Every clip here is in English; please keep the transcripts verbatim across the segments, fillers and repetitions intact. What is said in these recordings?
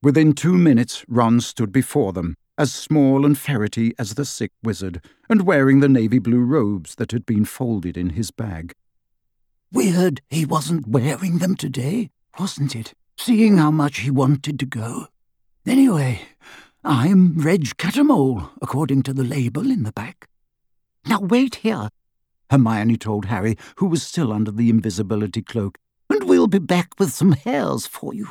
Within two minutes, Ron stood before them, as small and ferrety as the sick wizard, and wearing the navy blue robes that had been folded in his bag. Weird he wasn't wearing them today, wasn't it, seeing how much he wanted to go? Anyway, I'm Reg Catamole, according to the label in the back. Now wait here, Hermione told Harry, who was still under the invisibility cloak, and we'll be back with some hairs for you.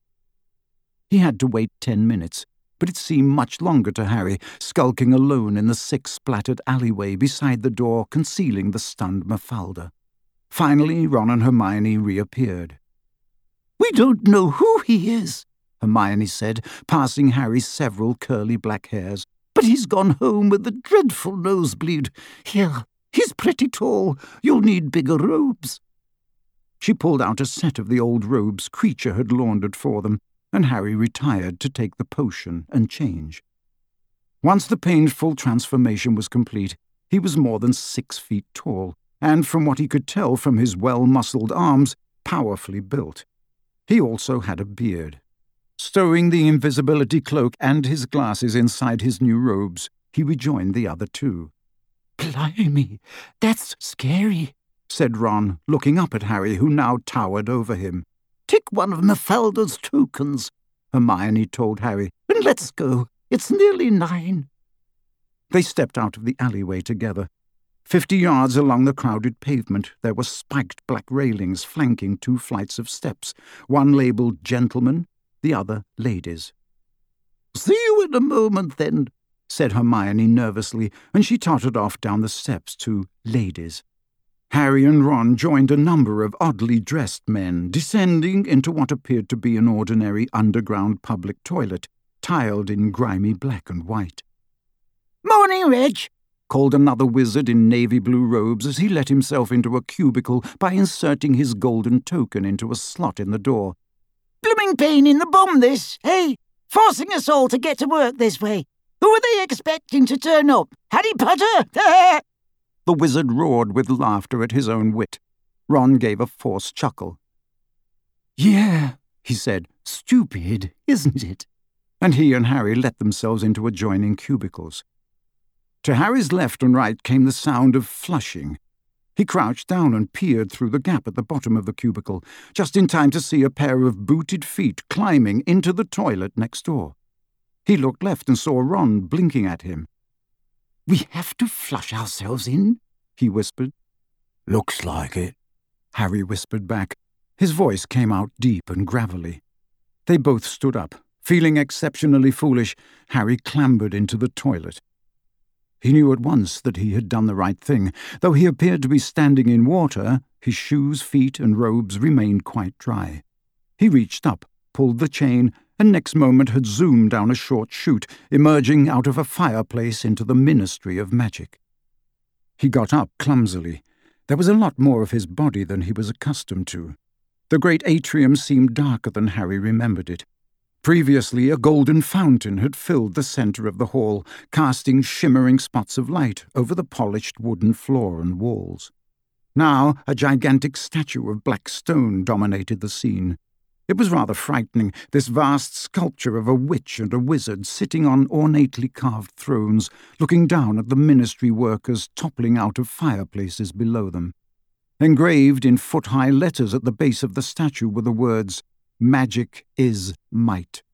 He had to wait ten minutes, but it seemed much longer to Harry, skulking alone in the sick-splattered alleyway beside the door concealing the stunned Mafalda. Finally, Ron and Hermione reappeared. "We don't know who he is," Hermione said, passing Harry several curly black hairs. "But he's gone home with a dreadful nosebleed. Here, he's pretty tall. You'll need bigger robes." She pulled out a set of the old robes Kreacher had laundered for them, and Harry retired to take the potion and change. Once the painful transformation was complete, he was more than six feet tall, and from what he could tell from his well-muscled arms, powerfully built. He also had a beard. Stowing the invisibility cloak and his glasses inside his new robes, he rejoined the other two. "Blimey, that's scary," said Ron, looking up at Harry, who now towered over him. "Take one of Mafalda's tokens," Hermione told Harry, "and let's go. It's nearly nine." They stepped out of the alleyway together. Fifty yards along the crowded pavement, there were spiked black railings flanking two flights of steps, one labelled gentlemen, the other ladies. "See you in a moment, then," said Hermione nervously, and she tottered off down the steps to ladies. Harry and Ron joined a number of oddly dressed men, descending into what appeared to be an ordinary underground public toilet, tiled in grimy black and white. "Morning, Reg," called another wizard in navy blue robes as he let himself into a cubicle by inserting his golden token into a slot in the door. "Blooming pain in the bum, this, hey? Forcing us all to get to work this way. Who are they expecting to turn up? Harry Potter?" The wizard roared with laughter at his own wit. Ron gave a forced chuckle. "Yeah," he said. "Stupid, isn't it?" And he and Harry let themselves into adjoining cubicles. To Harry's left and right came the sound of flushing. He crouched down and peered through the gap at the bottom of the cubicle, just in time to see a pair of booted feet climbing into the toilet next door. He looked left and saw Ron blinking at him. "We have to flush ourselves in?" he whispered. "Looks like it," Harry whispered back. His voice came out deep and gravelly. They both stood up. Feeling exceptionally foolish, Harry clambered into the toilet. He knew at once that he had done the right thing. Though he appeared to be standing in water, his shoes, feet, and robes remained quite dry. He reached up, pulled the chain, and next moment had zoomed down a short chute, emerging out of a fireplace into the Ministry of Magic. He got up clumsily. There was a lot more of his body than he was accustomed to. The great atrium seemed darker than Harry remembered it. Previously, a golden fountain had filled the centre of the hall, casting shimmering spots of light over the polished wooden floor and walls. Now, a gigantic statue of black stone dominated the scene. It was rather frightening, this vast sculpture of a witch and a wizard sitting on ornately carved thrones, looking down at the ministry workers toppling out of fireplaces below them. Engraved in foot-high letters at the base of the statue were the words, "Magic is might."